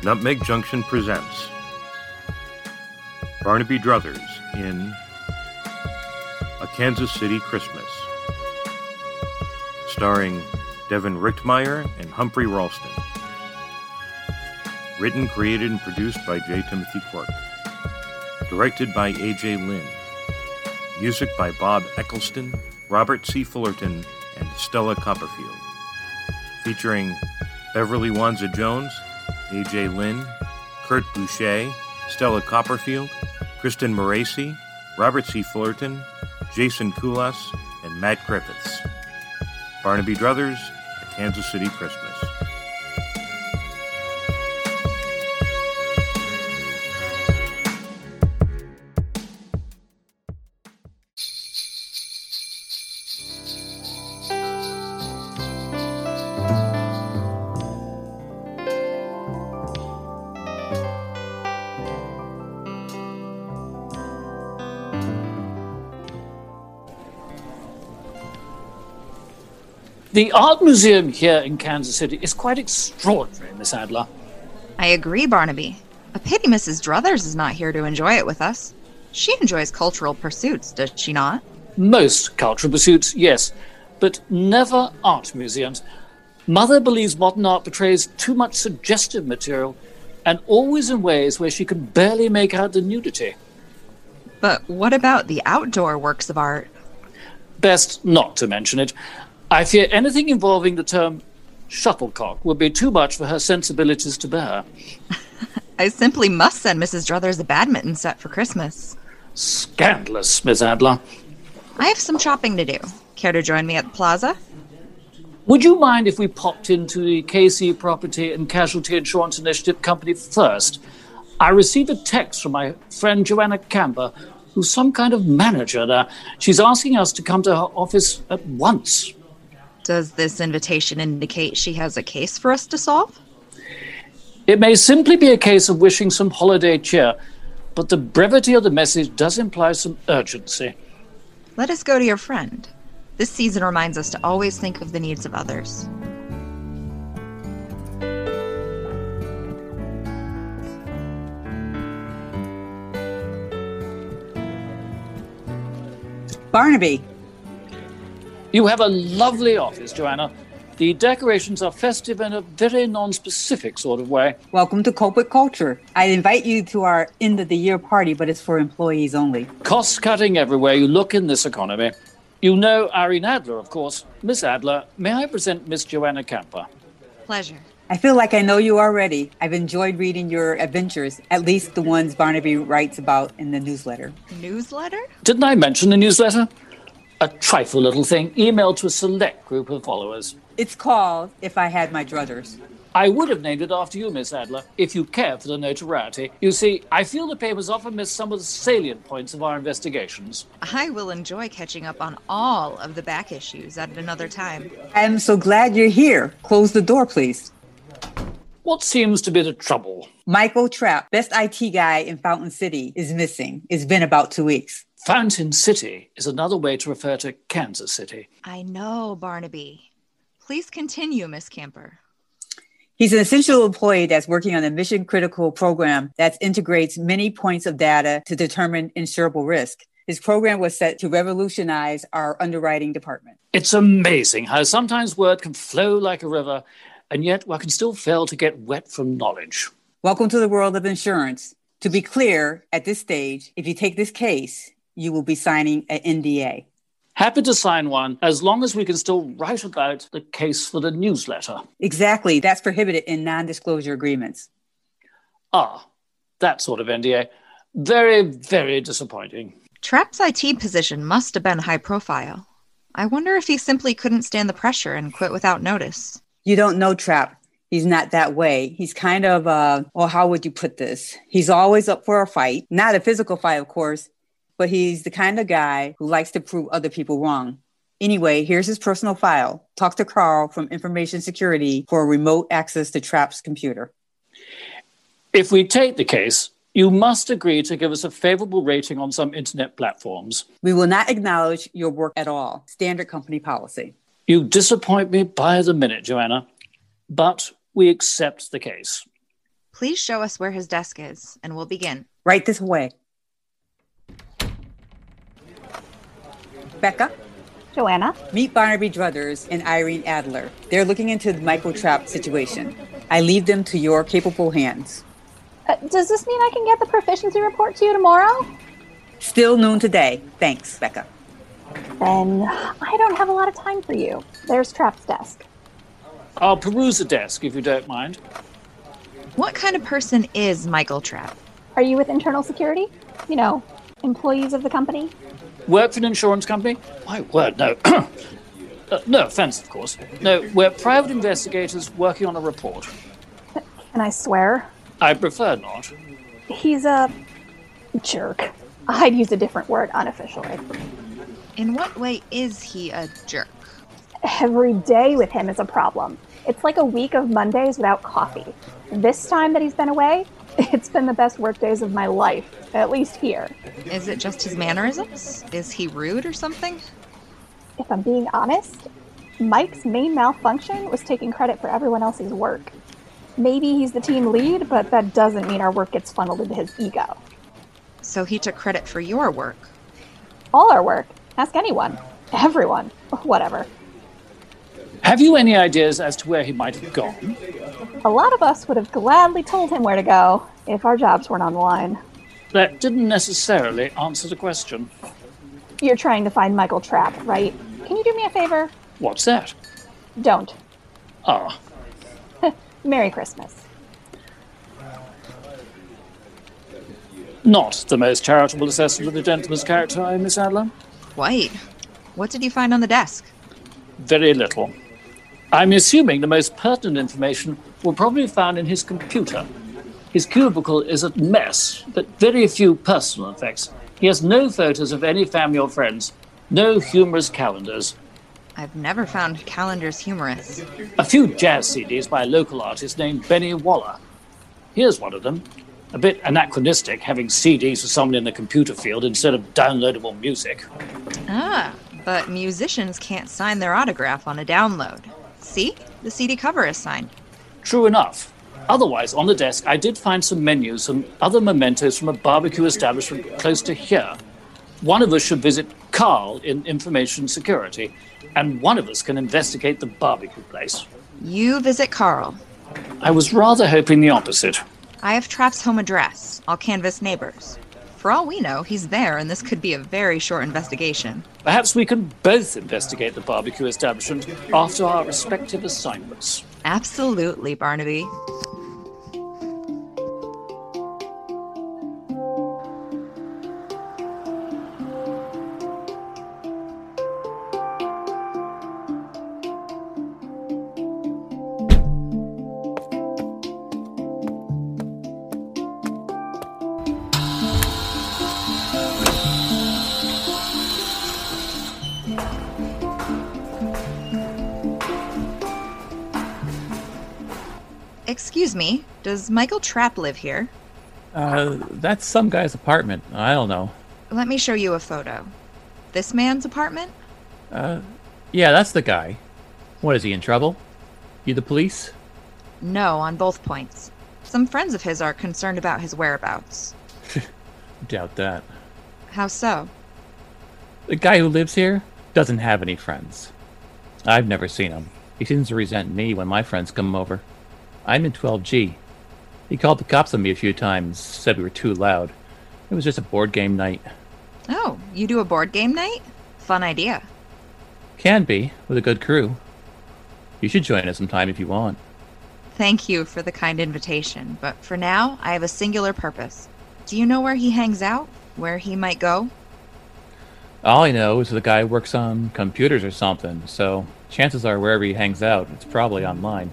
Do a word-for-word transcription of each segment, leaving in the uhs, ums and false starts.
Nutmeg Junction presents Barnaby Druthers in A Kansas City Christmas, starring Devin Richtmeyer and Humphrey Ralston. Written, created, and produced by J. Timothy Quirk. Directed by A J. Lynn. Music by Bob Eccleston, Robert C. Fullerton, and Stella Copperfield. Featuring Beverly Wanza Jones, A J. Lynn, Kurt Boucher, Stella Copperfield, Kristen Moracy, Robert C. Fullerton, Jason Kulas, and Matt Griffiths. Barnaby Druthers, A Kansas City Christmas. The art museum here in Kansas City is quite extraordinary, Miss Adler. I agree, Barnaby. A pity Missus Druthers is not here to enjoy it with us. She enjoys cultural pursuits, does she not? Most cultural pursuits, yes, but never art museums. Mother believes modern art portrays too much suggestive material, and always in ways where she can barely make out the nudity. But what about the outdoor works of art? Best not to mention it. I fear anything involving the term shuttlecock would be too much for her sensibilities to bear. I simply must send Missus Druthers a badminton set for Christmas. Scandalous, Miss Adler. I have some shopping to do. Care to join me at the plaza? Would you mind if we popped into the K C Property and Casualty Insurance Initiative Company first? I received a text from my friend Joanna Camper, who's some kind of manager there. She's asking us to come to her office at once. Does this invitation indicate she has a case for us to solve? It may simply be a case of wishing some holiday cheer, but the brevity of the message does imply some urgency. Let us go to your friend. This season reminds us to always think of the needs of others. Barnaby. You have a lovely office, Joanna. The decorations are festive in a very non-specific sort of way. Welcome to corporate culture. I invite you to our end-of-the-year party, but it's for employees only. Cost-cutting everywhere you look in this economy. You know Irene Adler, of course. Miss Adler, may I present Miss Joanna Camper? Pleasure. I feel like I know you already. I've enjoyed reading your adventures, at least the ones Barnaby writes about in the newsletter. Newsletter? Didn't I mention the newsletter? A trifle little thing, emailed to a select group of followers. It's called If I Had My Druthers. I would have named it after you, Miss Adler, if you care for the notoriety. You see, I feel the papers often miss some of the salient points of our investigations. I will enjoy catching up on all of the back issues at another time. I'm so glad you're here. Close the door, please. What seems to be the trouble? Michael Trapp, best I T guy in Fountain City, is missing. It's been about two weeks. Fountain City is another way to refer to Kansas City. I know, Barnaby. Please continue, Miss Camper. He's an essential employee that's working on a mission-critical program that integrates many points of data to determine insurable risk. His program was set to revolutionize our underwriting department. It's amazing how sometimes word can flow like a river, and yet one can still fail to get wet from knowledge. Welcome to the world of insurance. To be clear, at this stage, if you take this case, you will be signing an N D A. Happy to sign one, as long as we can still write about the case for the newsletter. Exactly. That's prohibited in non-disclosure agreements. Ah, that sort of N D A. Very, very disappointing. Trapp's I T position must have been high profile. I wonder if he simply couldn't stand the pressure and quit without notice. You don't know Trapp. He's not that way. He's kind of, uh, well, how would you put this? He's always up for a fight. Not a physical fight, of course, but he's the kind of guy who likes to prove other people wrong. Anyway, here's his personal file. Talk to Carl from Information Security for remote access to Trapp's computer. If we take the case, you must agree to give us a favorable rating on some internet platforms. We will not acknowledge your work at all. Standard company policy. You disappoint me by the minute, Joanna, but we accept the case. Please show us where his desk is, and we'll begin. Right this way. Becca? Joanna? Meet Barnaby Druthers and Irene Adler. They're looking into the Michael Trapp situation. I leave them to your capable hands. Uh, does this mean I can get the proficiency report to you tomorrow? Still noon today. Thanks, Becca. Then I don't have a lot of time for you. There's Trapp's desk. I'll peruse the desk, if you don't mind. What kind of person is Michael Trapp? Are you with internal security? You know, employees of the company? Work for an insurance company? My word, no. uh, no offense, of course. No, we're private investigators working on a report. Can I swear? I prefer not. He's a jerk. I'd use a different word unofficially. In what way is he a jerk? Every day with him is a problem. It's like a week of Mondays without coffee. This time that he's been away, it's been the best work days of my life, at least here. Is it just his mannerisms? Is he rude or something? If I'm being honest, Mike's main malfunction was taking credit for everyone else's work. Maybe he's the team lead, but that doesn't mean our work gets funneled into his ego. So he took credit for your work? All our work. Ask anyone. Everyone. Whatever. Have you any ideas as to where he might have gone? A lot of us would have gladly told him where to go if our jobs weren't on the line. That didn't necessarily answer the question. You're trying to find Michael Trapp, right? Can you do me a favor? What's that? Don't. Ah. Merry Christmas. Not the most charitable assessment of the gentleman's character, eh, Miss Adler? Quite. What did you find on the desk? Very little. I'm assuming the most pertinent information will probably be found in his computer. His cubicle is a mess, but very few personal effects. He has no photos of any family or friends, no humorous calendars. I've never found calendars humorous. A few jazz C Ds by a local artist named Benny Waller. Here's one of them. A bit anachronistic, having C Ds for someone in the computer field instead of downloadable music. Ah, but musicians can't sign their autograph on a download. See? The C D cover is signed. True enough. Otherwise, on the desk, I did find some menus and other mementos from a barbecue establishment close to here. One of us should visit Carl in information security, and one of us can investigate the barbecue place. You visit Carl. I was rather hoping the opposite. I have Trapp's home address. I'll canvass neighbors. For all we know, he's there, and this could be a very short investigation. Perhaps we can both investigate the barbecue establishment after our respective assignments. Absolutely, Barnaby. Excuse me, does Michael Trapp live here? Uh, that's some guy's apartment. I don't know. Let me show you a photo. This man's apartment? Uh, yeah, that's the guy. What, is he in trouble? You the police? No, on both points. Some friends of his are concerned about his whereabouts. Doubt that. How so? The guy who lives here doesn't have any friends. I've never seen him. He seems to resent me when my friends come over. I'm in twelve G. He called the cops on me a few times, said we were too loud. It was just a board game night. Oh, you do a board game night? Fun idea. Can be, with a good crew. You should join us sometime if you want. Thank you for the kind invitation, but for now, I have a singular purpose. Do you know where he hangs out? Where he might go? All I know is the guy works on computers or something, so chances are wherever he hangs out, it's probably online.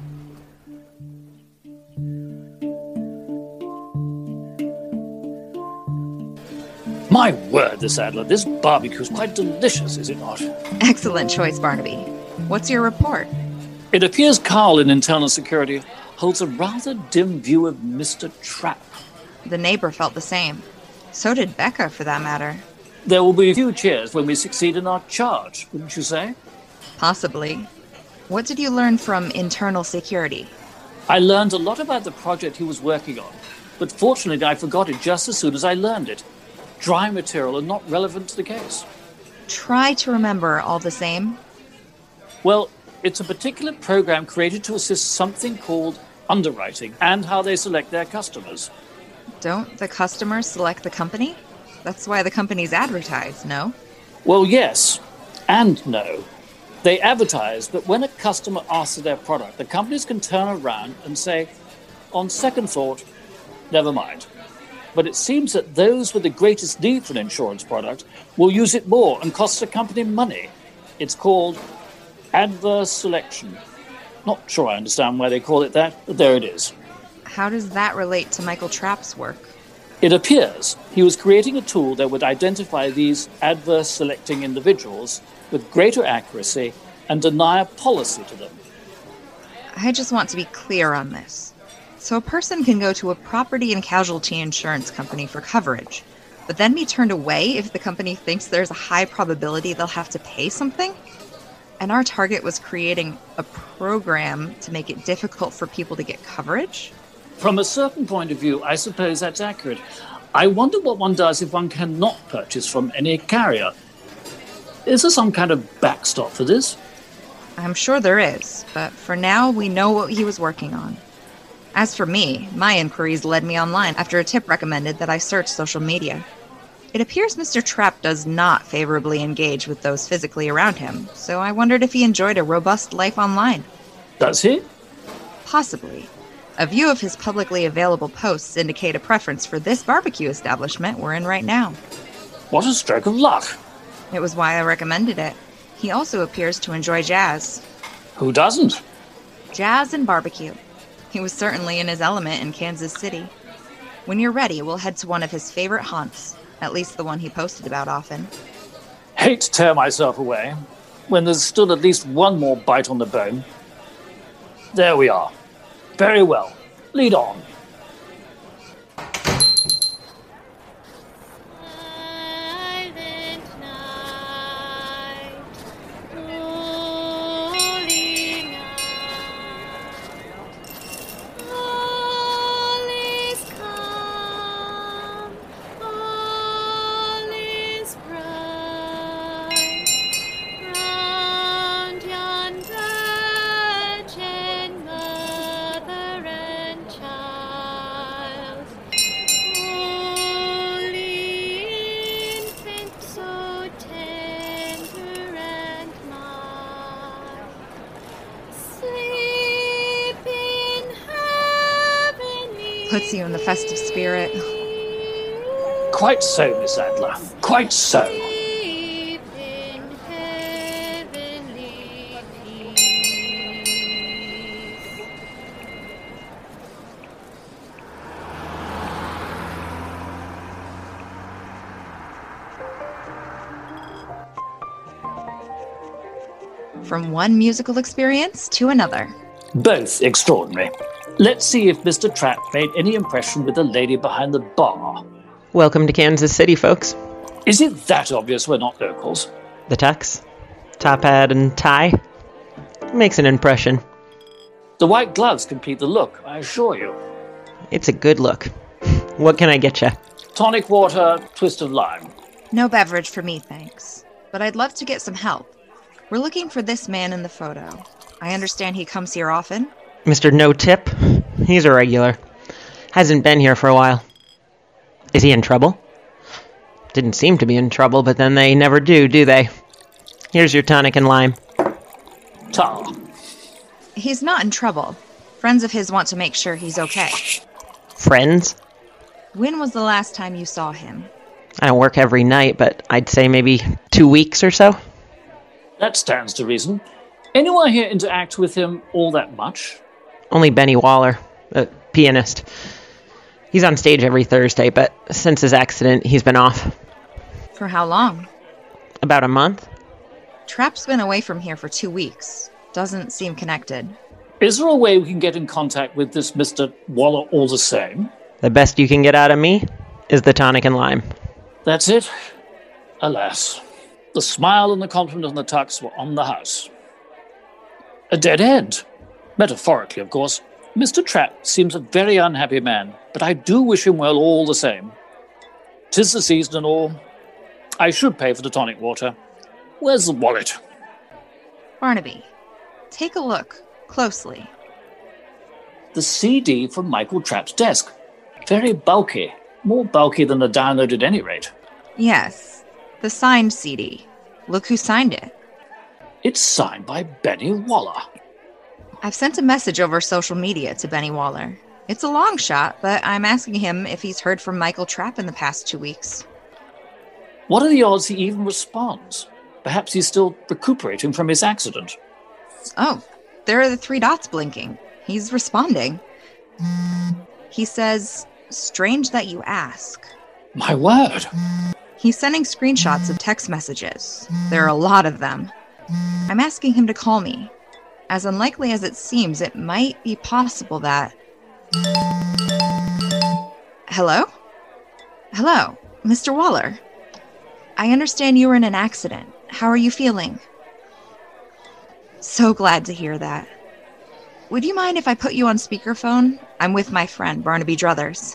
My word, this Adler, this barbecue's quite delicious, is it not? Excellent choice, Barnaby. What's your report? It appears Carl in internal security holds a rather dim view of Mister Trapp. The neighbor felt the same. So did Becca, for that matter. There will be a few cheers when we succeed in our charge, wouldn't you say? Possibly. What did you learn from internal security? I learned a lot about the project he was working on, but fortunately I forgot it just as soon as I learned it. Dry material and not relevant to the case. Try to remember all the same. Well, it's a particular program created to assist something called underwriting and how they select their customers. Don't the customers select the company? That's why the company's advertised, no? Well, yes, and no. They advertise, but when a customer asks for their product, the companies can turn around and say, on second thought, never mind. But it seems that those with the greatest need for an insurance product will use it more and cost the company money. It's called adverse selection. Not sure I understand why they call it that, but there it is. How does that relate to Michael Trapp's work? It appears he was creating a tool that would identify these adverse selecting individuals with greater accuracy and deny a policy to them. I just want to be clear on this. So a person can go to a property and casualty insurance company for coverage, but then be turned away if the company thinks there's a high probability they'll have to pay something? And our target was creating a program to make it difficult for people to get coverage? From a certain point of view, I suppose that's accurate. I wonder what one does if one cannot purchase from any carrier. Is there some kind of backstop for this? I'm sure there is, but for now, we know what he was working on. As for me, my inquiries led me online after a tip recommended that I search social media. It appears Mister Trapp does not favorably engage with those physically around him, so I wondered if he enjoyed a robust life online. Does he? Possibly. A view of his publicly available posts indicate a preference for this barbecue establishment we're in right now. What a stroke of luck. It was why I recommended it. He also appears to enjoy jazz. Who doesn't? Jazz and barbecue. He was certainly in his element in Kansas City. When you're ready, we'll head to one of his favorite haunts, at least the one he posted about often. Hate to tear myself away, when there's still at least one more bite on the bone. There we are. Very well. Lead on. Puts you in the festive spirit. Quite so, Miss Adler. Quite so. From one musical experience to another. Both extraordinary. Let's see if Mister Trapp made any impression with the lady behind the bar. Welcome to Kansas City, folks. Is it that obvious we're not locals? The tux, top hat and tie, makes an impression. The white gloves complete the look, I assure you. It's a good look. What can I get you? Tonic water, twist of lime. No beverage for me, thanks. But I'd love to get some help. We're looking for this man in the photo. I understand he comes here often. Mister No Tip? He's a regular. Hasn't been here for a while. Is he in trouble? Didn't seem to be in trouble, but then they never do, do they? Here's your tonic and lime. Tar. He's not in trouble. Friends of his want to make sure he's okay. Friends? When was the last time you saw him? I don't work every night, but I'd say maybe two weeks or so. That stands to reason. Anyone here interact with him all that much? Only Benny Waller, a pianist. He's on stage every Thursday, but since his accident, he's been off. For how long? About a month. Trapp's been away from here for two weeks. Doesn't seem connected. Is there a way we can get in contact with this Mister Waller all the same? The best you can get out of me is the tonic and lime. That's it? Alas. The smile and the compliment on the tux were on the house. A dead end. Metaphorically, of course. Mister Trapp seems a very unhappy man, but I do wish him well all the same. 'Tis the season and all. I should pay for the tonic water. Where's the wallet? Barnaby, take a look closely. The C D from Michael Trapp's desk. Very bulky. More bulky than the download at any rate. Yes, the signed C D. Look who signed it. It's signed by Benny Waller. I've sent a message over social media to Benny Waller. It's a long shot, but I'm asking him if he's heard from Michael Trapp in the past two weeks. What are the odds he even responds? Perhaps he's still recuperating from his accident. Oh, there are the three dots blinking. He's responding. He says, "Strange that you ask." My word. He's sending screenshots of text messages. There are a lot of them. I'm asking him to call me. As unlikely as it seems, it might be possible that... Hello? Hello, Mister Waller. I understand you were in an accident. How are you feeling? So glad to hear that. Would you mind if I put you on speakerphone? I'm with my friend, Barnaby Druthers.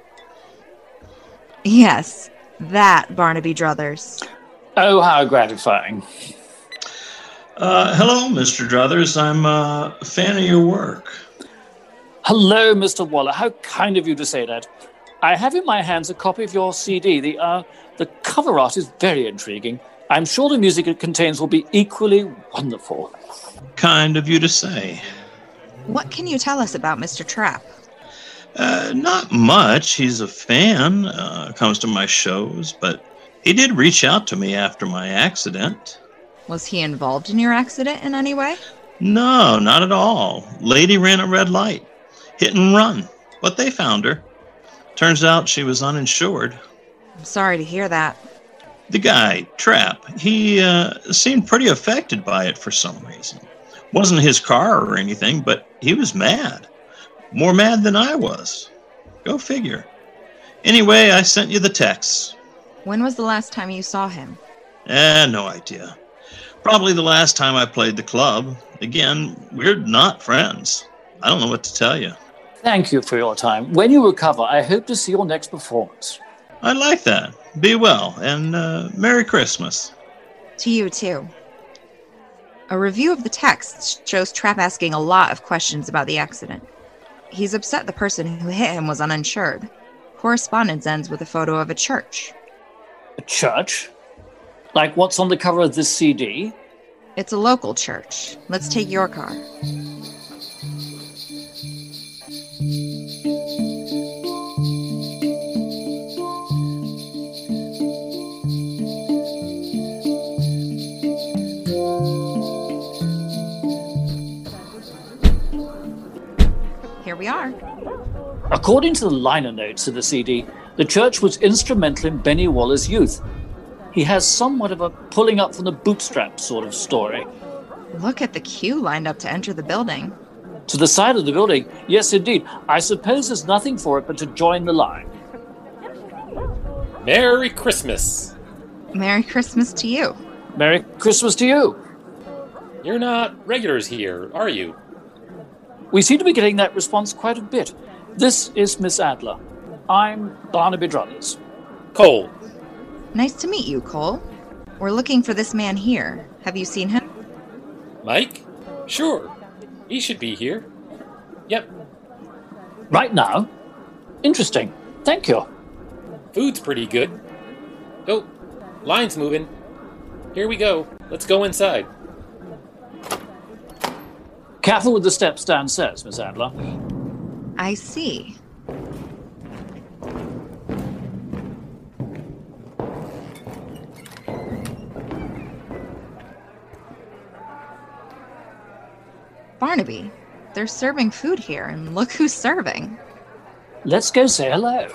Yes, that Barnaby Druthers. Oh, how gratifying. Uh, hello, Mister Druthers. I'm uh, a fan of your work. Hello, Mister Waller. How kind of you to say that. I have in my hands a copy of your C D. The, uh, the cover art is very intriguing. I'm sure the music it contains will be equally wonderful. Kind of you to say. What can you tell us about Mister Trapp? Uh, not much. He's a fan, uh, comes to my shows, but he did reach out to me after my accident. Was he involved in your accident in any way? No, not at all. Lady ran a red light. Hit and run. But they found her. Turns out she was uninsured. I'm sorry to hear that. The guy, Trapp, he uh, seemed pretty affected by it for some reason. Wasn't his car or anything, but he was mad. More mad than I was. Go figure. Anyway, I sent you the texts. When was the last time you saw him? Eh, no idea. Probably the last time I played the club. Again, we're not friends. I don't know what to tell you. Thank you for your time. When you recover, I hope to see your next performance. I'd like that. Be well, and uh, Merry Christmas. To you, too. A review of the text shows Trapp asking a lot of questions about the accident. He's upset the person who hit him was uninsured. Correspondence ends with a photo of a church. A church? Like what's on the cover of this C D? It's a local church. Let's take your car. Here we are. According to the liner notes of the C D, the church was instrumental in Benny Waller's youth. He has somewhat of a pulling up from the bootstraps sort of story. Look at the queue lined up to enter the building. To the side of the building? Yes, indeed. I suppose there's nothing for it but to join the line. Merry Christmas. Merry Christmas to you. Merry Christmas to you. You're not regulars here, are you? We seem to be getting that response quite a bit. This is Miss Adler. I'm Barnaby Druthers. Cole. Nice to meet you, Cole. We're looking for this man here. Have you seen him? Mike? Sure. He should be here. Yep. Right now? Interesting. Thank you. Food's pretty good. Oh, line's moving. Here we go. Let's go inside. Careful with the steps downstairs, Miss Adler. I see. Barnaby, they're serving food here, and look who's serving. Let's go say hello.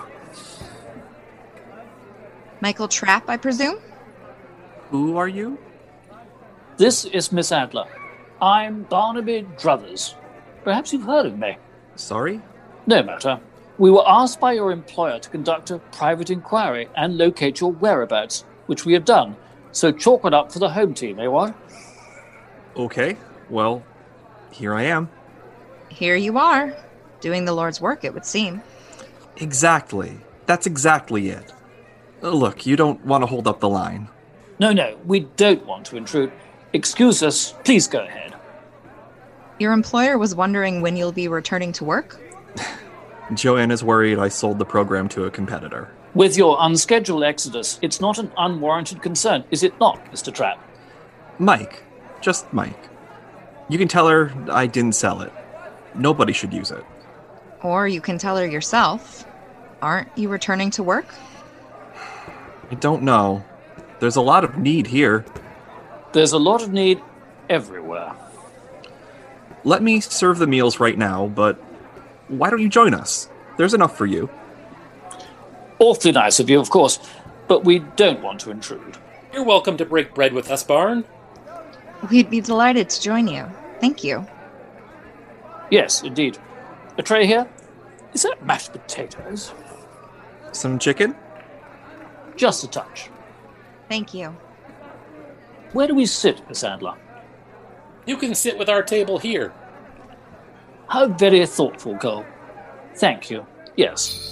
Michael Trapp, I presume? Who are you? This is Miss Adler. I'm Barnaby Druthers. Perhaps you've heard of me. Sorry? No matter. We were asked by your employer to conduct a private inquiry and locate your whereabouts, which we have done. So chalk it up for the home team, eh what? Okay, well, here I am. Here you are. Doing the Lord's work, it would seem. Exactly. That's exactly it. Look, you don't want to hold up the line. No, no, we don't want to intrude. Excuse us, please go ahead. Your employer was wondering when you'll be returning to work? Joanna's worried I sold the program to a competitor. With your unscheduled exodus, it's not an unwarranted concern, is it not, Mister Trapp? Mike. Just Mike. You can tell her I didn't sell it. Nobody should use it. Or you can tell her yourself. Aren't you returning to work? I don't know. There's a lot of need here. There's a lot of need everywhere. Let me serve the meals right now, but why don't you join us? There's enough for you. Awfully nice of you, of course, but we don't want to intrude. You're welcome to break bread with us, Barn. We'd be delighted to join you. Thank you. Yes, indeed. A tray here? Is that mashed potatoes? Some chicken? Just a touch. Thank you. Where do we sit, Miss Adler? You can sit with our table here. How very thoughtful, Cole. Thank you. Yes.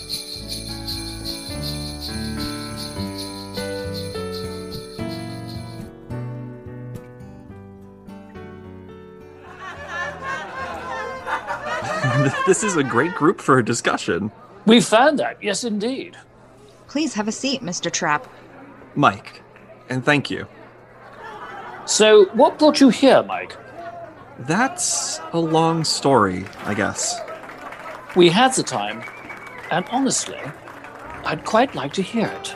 This is a great group for a discussion. We found that, yes indeed. Please have a seat, Mister Trapp. Mike, and thank you. So, what brought you here, Mike? That's a long story, I guess. We had the time, and honestly, I'd quite like to hear it.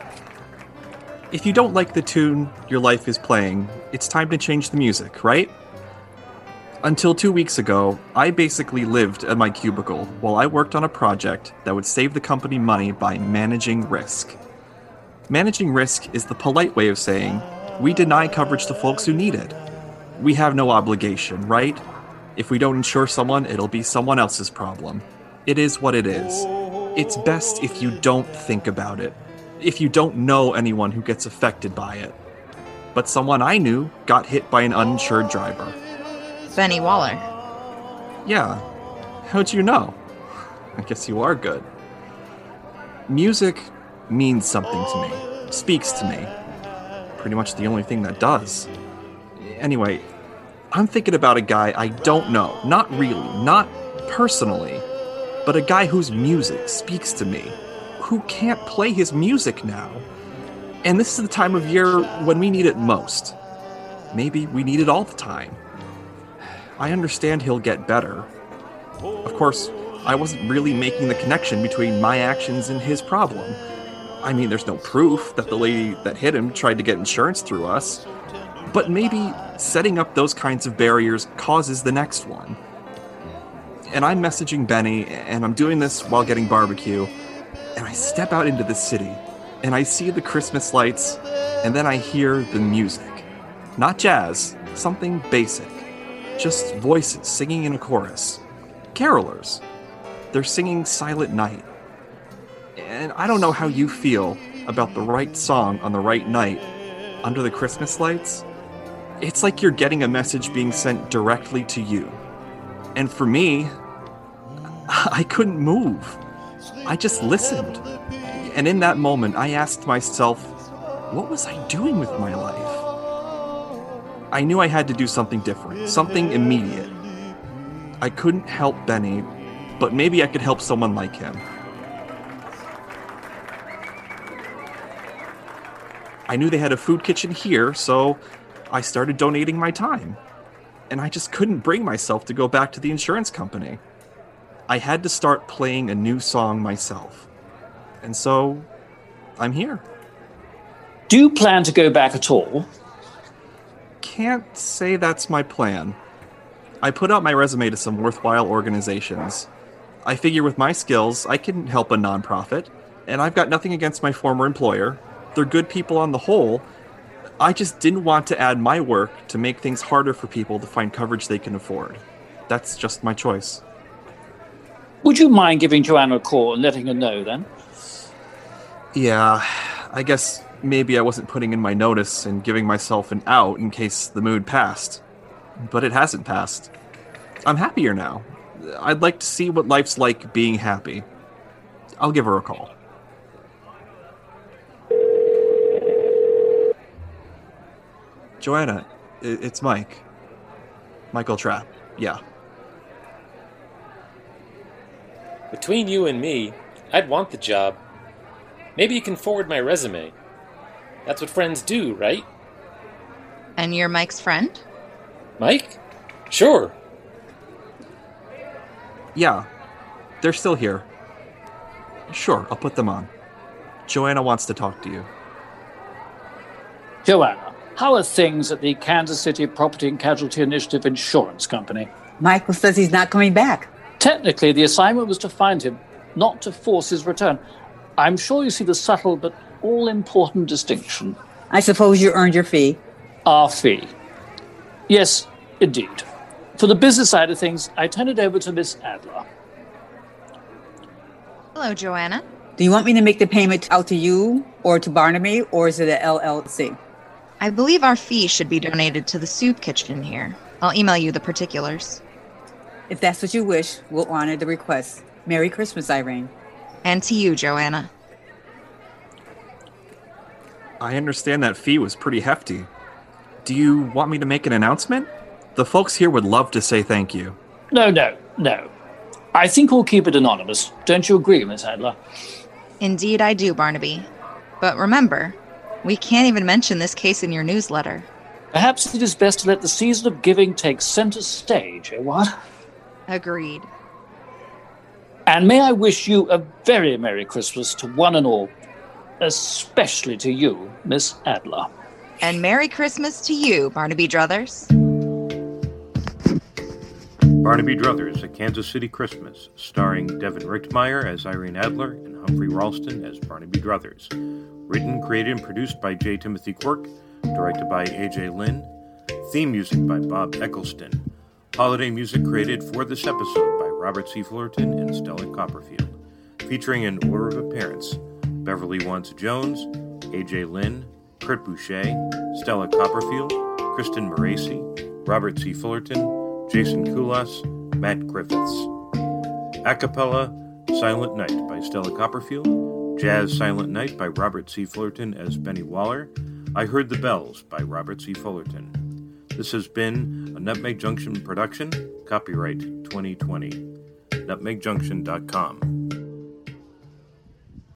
If you don't like the tune your life is playing, it's time to change the music, right? Until two weeks ago, I basically lived at my cubicle while I worked on a project that would save the company money by managing risk. Managing risk is the polite way of saying, we deny coverage to folks who need it. We have no obligation, right? If we don't insure someone, it'll be someone else's problem. It is what it is. It's best if you don't think about it. If you don't know anyone who gets affected by it. But someone I knew got hit by an uninsured driver. Benny Waller. Yeah. How'd you know? I guess you are good. Music means something to me. Speaks to me. Pretty much the only thing that does. Anyway, I'm thinking about a guy I don't know. Not really. Not personally. But a guy whose music speaks to me. Who can't play his music now. And this is the time of year when we need it most. Maybe we need it all the time. I understand he'll get better. Of course, I wasn't really making the connection between my actions and his problem. I mean, there's no proof that the lady that hit him tried to get insurance through us. But maybe setting up those kinds of barriers causes the next one. And I'm messaging Benny, and I'm doing this while getting barbecue, and I step out into the city, and I see the Christmas lights, and then I hear the music. Not jazz, something basic. Just voices singing in a chorus. Carolers. They're singing Silent Night. And I don't know how you feel about the right song on the right night under the Christmas lights. It's like you're getting a message being sent directly to you. And for me, I couldn't move. I just listened. And in that moment, I asked myself, what was I doing with my life? I knew I had to do something different, something immediate. I couldn't help Benny, but maybe I could help someone like him. I knew they had a food kitchen here, so I started donating my time. And I just couldn't bring myself to go back to the insurance company. I had to start playing a new song myself. And so, I'm here. Do you plan to go back at all? Can't say that's my plan. I put out my resume to some worthwhile organizations. I figure with my skills, I can help a nonprofit, and I've got nothing against my former employer. They're good people on the whole. I just didn't want to add my work to make things harder for people to find coverage they can afford. That's just my choice. Would you mind giving Joanna a call and letting her know, then? Yeah, I guess maybe I wasn't putting in my notice and giving myself an out in case the mood passed. But it hasn't passed. I'm happier now. I'd like to see what life's like being happy. I'll give her a call. Joanna, it's Mike. Michael Trapp, yeah. Between you and me, I'd want the job. Maybe you can forward my resume. That's what friends do, right? And you're Mike's friend? Mike? Sure. Yeah, they're still here. Sure, I'll put them on. Joanna wants to talk to you. Joanna, how are things at the Kansas City Property and Casualty Initiative Insurance Company? Michael says he's not coming back. Technically, the assignment was to find him, not to force his return. I'm sure you see the subtle but all-important distinction. I suppose you earned your fee. Our fee. Yes, indeed. For the business side of things, I turn it over to Miss Adler. Hello, Joanna. Do you want me to make the payment out to you or to Barnaby, or is it a L L C? I believe our fee should be donated to the soup kitchen here. I'll email you the particulars. If that's what you wish, we'll honor the request. Merry Christmas, Irene. And to you, Joanna. I understand that fee was pretty hefty. Do you want me to make an announcement? The folks here would love to say thank you. No, no, no. I think we'll keep it anonymous. Don't you agree, Miss Adler? Indeed I do, Barnaby. But remember, we can't even mention this case in your newsletter. Perhaps it is best to let the season of giving take center stage, eh, what? Agreed. And may I wish you a very Merry Christmas to one and all, especially to you, Miss Adler. And Merry Christmas to you, Barnaby Druthers. Barnaby Druthers, A Kansas City Christmas, starring Devin Richtmeyer as Irene Adler and Humphrey Ralston as Barnaby Druthers. Written, created, and produced by J. Timothy Quirk, directed by A J. Lynn. Theme music by Bob Eccleston. Holiday music created for this episode by Robert C. Fullerton and Stella Copperfield. Featuring in order of appearance, Beverly Wants Jones, A J. Lynn, Kurt Boucher, Stella Copperfield, Kristen Moracey, Robert C. Fullerton, Jason Kulas, Matt Griffiths. Acapella, Silent Night by Stella Copperfield, Jazz Silent Night by Robert C. Fullerton as Benny Waller, I Heard the Bells by Robert C. Fullerton. This has been a Nutmeg Junction production, copyright twenty twenty. nutmeg junction dot com.